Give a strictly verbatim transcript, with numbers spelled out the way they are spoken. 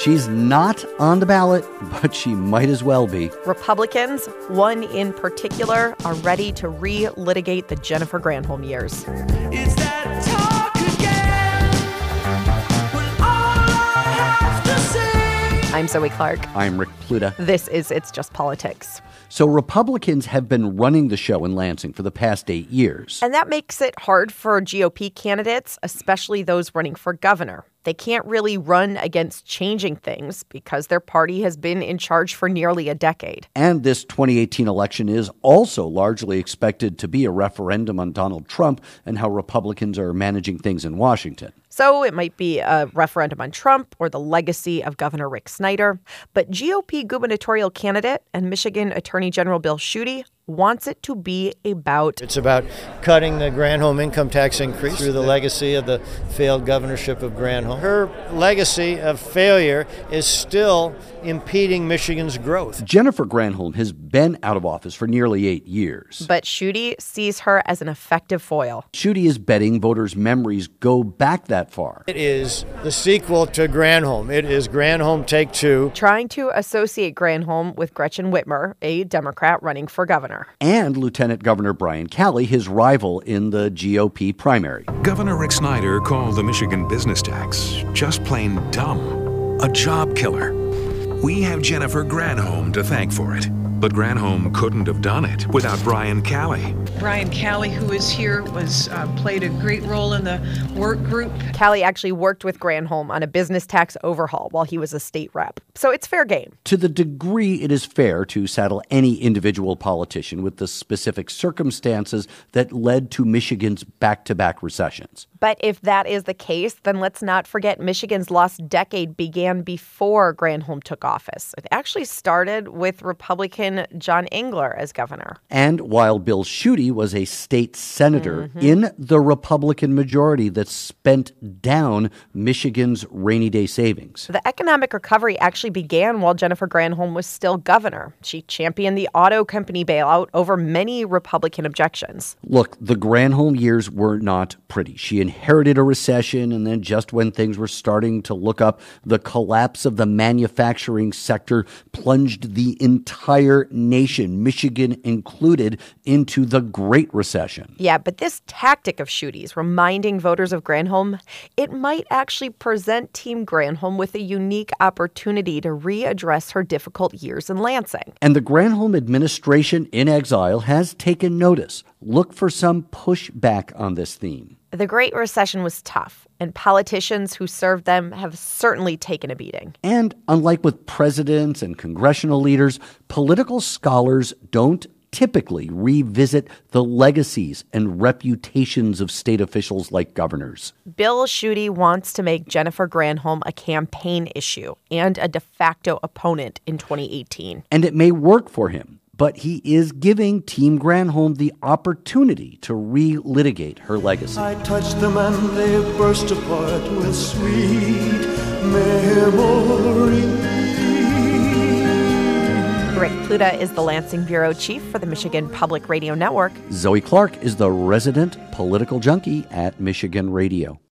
She's not on the ballot, but she might as well be. Republicans, one in particular, are ready to re-litigate the Jennifer Granholm years. Is that talk again? When all I have to say. I'm Zoe Clark. I'm Rick Pluta. This is It's Just Politics. So Republicans have been running the show in Lansing for the past eight years. And that makes it hard for G O P candidates, especially those running for governor. They can't really run against changing things because their party has been in charge for nearly a decade. And this twenty eighteen election is also largely expected to be a referendum on Donald Trump and how Republicans are managing things in Washington. So it might be a referendum on Trump or the legacy of Governor Rick Snyder. But G O P gubernatorial candidate and Michigan Attorney General Bill Schuette wants it to be about... It's about cutting the Granholm income tax increase through the legacy of the failed governorship of Granholm. Her legacy of failure is still impeding Michigan's growth. Jennifer Granholm has been out of office for nearly eight years. But Schuette sees her as an effective foil. Schuette is betting voters' memories go back that far. It is the sequel to Granholm. It is Granholm Take Two. Trying to associate Granholm with Gretchen Whitmer, a Democrat running for governor. And Lieutenant Governor Brian Calley, his rival in the G O P primary. Governor Rick Snyder called the Michigan business tax just plain dumb, a job killer. We have Jennifer Granholm to thank for it. But Granholm couldn't have done it without Brian Calley. Brian Calley, who is here, was uh, played a great role in the work group. Calley actually worked with Granholm on a business tax overhaul while he was a state rep. So it's fair game. To the degree it is fair to saddle any individual politician with the specific circumstances that led to Michigan's back-to-back recessions. But if that is the case, then let's not forget Michigan's lost decade began before Granholm took office. It actually started with Republican John Engler as governor. And while Bill Schuette was a state senator mm-hmm. in the Republican majority that spent down Michigan's rainy day savings. The economic recovery actually began while Jennifer Granholm was still governor. She championed the auto company bailout over many Republican objections. Look, the Granholm years were not pretty. She inherited a recession, and then just when things were starting to look up, the collapse of the manufacturing sector plunged the entire nation, Michigan included, into the Great Recession. Yeah, but this tactic of Schuette's, reminding voters of Granholm, it might actually present Team Granholm with a unique opportunity to readdress her difficult years in Lansing. And the Granholm administration in exile has taken notice. Look for some pushback on this theme. The Great Recession was tough, and politicians who served them have certainly taken a beating. And unlike with presidents and congressional leaders, political scholars don't typically revisit the legacies and reputations of state officials like governors. Bill Schuette wants to make Jennifer Granholm a campaign issue and a de facto opponent in twenty eighteen. And it may work for him. But he is giving Team Granholm the opportunity to re-litigate her legacy. I touched them and they burst apart with sweet memories. Rick Pluta is the Lansing bureau chief for the Michigan Public Radio Network. Zoe Clark is the resident political junkie at Michigan Radio.